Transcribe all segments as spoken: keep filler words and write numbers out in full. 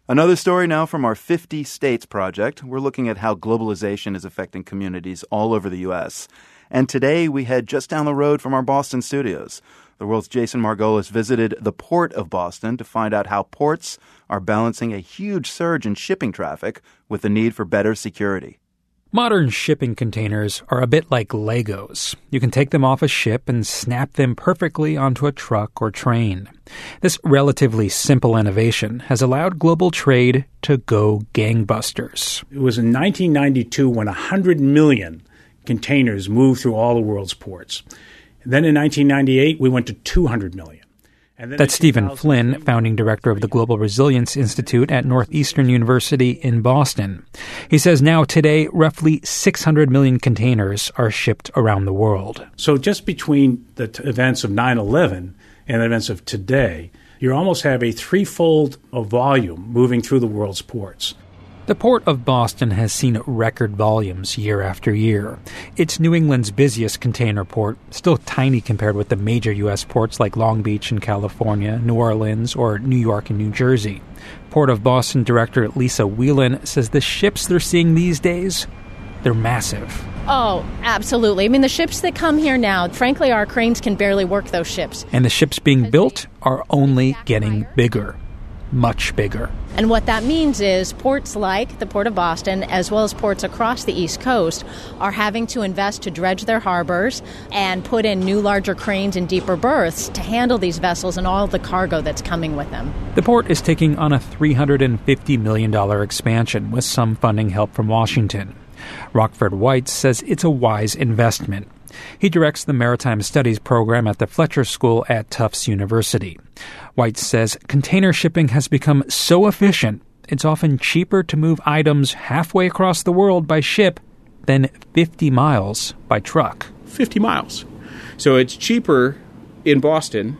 Another story now from our fifty States project. We're looking at how globalization is affecting communities all over the U S. And today we head just down the road from our Boston studios. The World's Jason Margolis visited the Port of Boston to find out how ports are balancing a huge surge in shipping traffic with the need for better security. Modern shipping containers are a bit like Legos. You can take them off a ship and snap them perfectly onto a truck or train. This relatively simple innovation has allowed global trade to go gangbusters. It was in nineteen ninety-two when one hundred million containers moved through all the world's ports. And then in nineteen ninety-eight, we went to two hundred million. That's Stephen Flynn, founding director of the Global Resilience Institute at Northeastern University in Boston. He says now today, roughly six hundred million containers are shipped around the world. So just between the t- events of nine eleven and the events of today, you almost have a threefold of volume moving through the world's ports. The Port of Boston has seen record volumes year after year. It's New England's busiest container port, still tiny compared with the major U S ports like Long Beach in California, New Orleans, or New York and New Jersey. Port of Boston Director Lisa Whelan says the ships they're seeing these days, they're massive. Oh, absolutely. I mean, the ships that come here now, frankly, our cranes can barely work those ships. And the ships being built are only getting bigger. Much bigger. And what that means is ports like the Port of Boston, as well as ports across the East Coast, are having to invest to dredge their harbors and put in new, larger cranes and deeper berths to handle these vessels and all of the cargo that's coming with them. The port is taking on a three hundred fifty million dollars expansion with some funding help from Washington. Rockford White says it's a wise investment. He directs the Maritime Studies program at the Fletcher School at Tufts University. White says container shipping has become so efficient, it's often cheaper to move items halfway across the world by ship than fifty miles by truck. fifty miles. So it's cheaper in Boston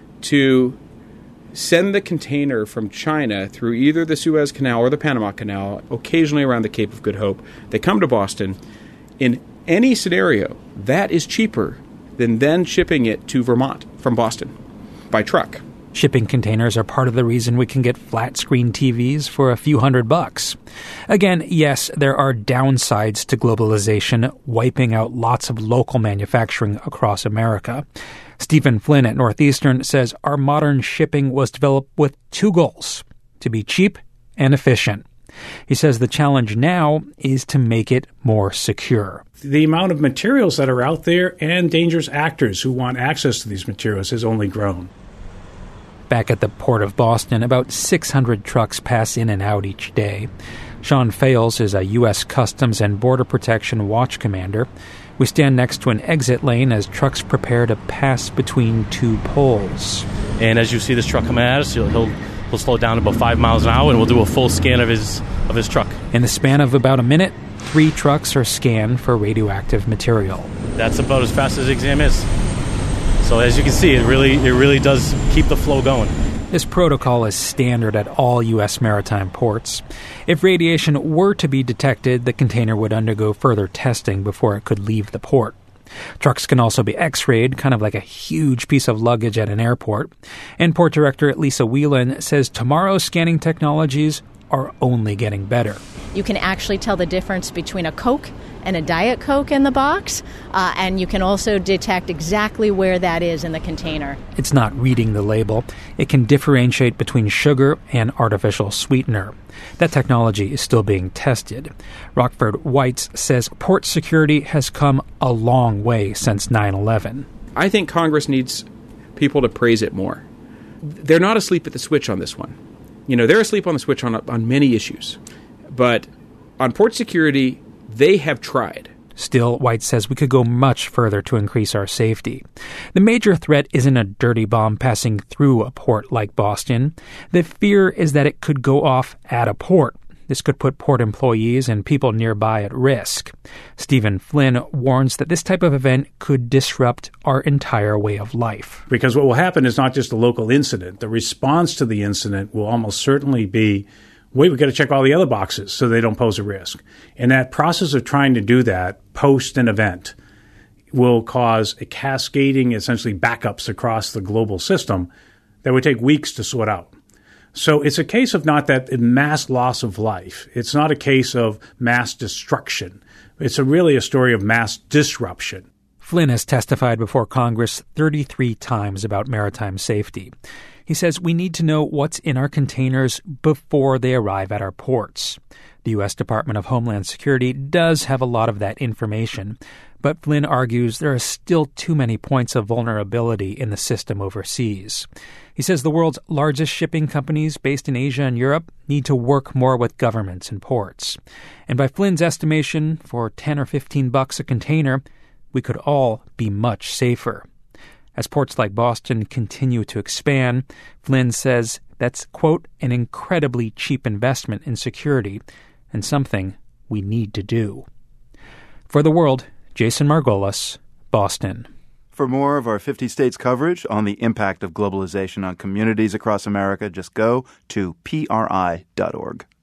to send the container from China through either the Suez Canal or the Panama Canal, occasionally around the Cape of Good Hope. They come to Boston. In any scenario, that is cheaper than then shipping it to Vermont from Boston by truck. Shipping containers are part of the reason we can get flat-screen T Vs for a few hundred bucks. Again, yes, there are downsides to globalization, wiping out lots of local manufacturing across America. Stephen Flynn at Northeastern says our modern shipping was developed with two goals: to be cheap and efficient. He says the challenge now is to make it more secure. The amount of materials that are out there and dangerous actors who want access to these materials has only grown. Back at the Port of Boston, about six hundred trucks pass in and out each day. Sean Fales is a U S Customs and Border Protection watch commander. We stand next to an exit lane as trucks prepare to pass between two poles. And as you see this truck coming at us, he'll, he'll We'll slow down to about five miles an hour, and we'll do a full scan of his of his truck. In the span of about a minute, three trucks are scanned for radioactive material. That's about as fast as the exam is. So as you can see, it really it really does keep the flow going. This protocol is standard at all U S maritime ports. If radiation were to be detected, the container would undergo further testing before it could leave the port. Trucks can also be x-rayed, kind of like a huge piece of luggage at an airport. And Port Director Lisa Whelan says tomorrow's scanning technologies are only getting better. You can actually tell the difference between a Coke and a Diet Coke in the box, uh, and you can also detect exactly where that is in the container. It's not reading the label. It can differentiate between sugar and artificial sweetener. That technology is still being tested. Rockford White says port security has come a long way since nine eleven. I think Congress needs people to praise it more. They're not asleep at the switch on this one. You know, they're asleep on the switch on on many issues. But on port security, they have tried. Still, White says we could go much further to increase our safety. The major threat isn't a dirty bomb passing through a port like Boston. The fear is that it could go off at a port. This could put port employees and people nearby at risk. Stephen Flynn warns that this type of event could disrupt our entire way of life. Because what will happen is not just a local incident. The response to the incident will almost certainly be, wait, we've got to check all the other boxes so they don't pose a risk. And that process of trying to do that post an event will cause a cascading, essentially backups across the global system that would take weeks to sort out. So it's a case of not that mass loss of life. It's not a case of mass destruction. It's a really a story of mass disruption. Flynn has testified before Congress thirty-three times about maritime safety. He says we need to know what's in our containers before they arrive at our ports. The U S Department of Homeland Security does have a lot of that information, but Flynn argues there are still too many points of vulnerability in the system overseas. He says the world's largest shipping companies based in Asia and Europe need to work more with governments and ports. And by Flynn's estimation, for ten or fifteen bucks a container, we could all be much safer. As ports like Boston continue to expand, Flynn says that's, quote, an incredibly cheap investment in security and something we need to do. For The World, Jason Margolis, Boston. For more of our fifty states coverage on the impact of globalization on communities across America, just go to P R I dot org.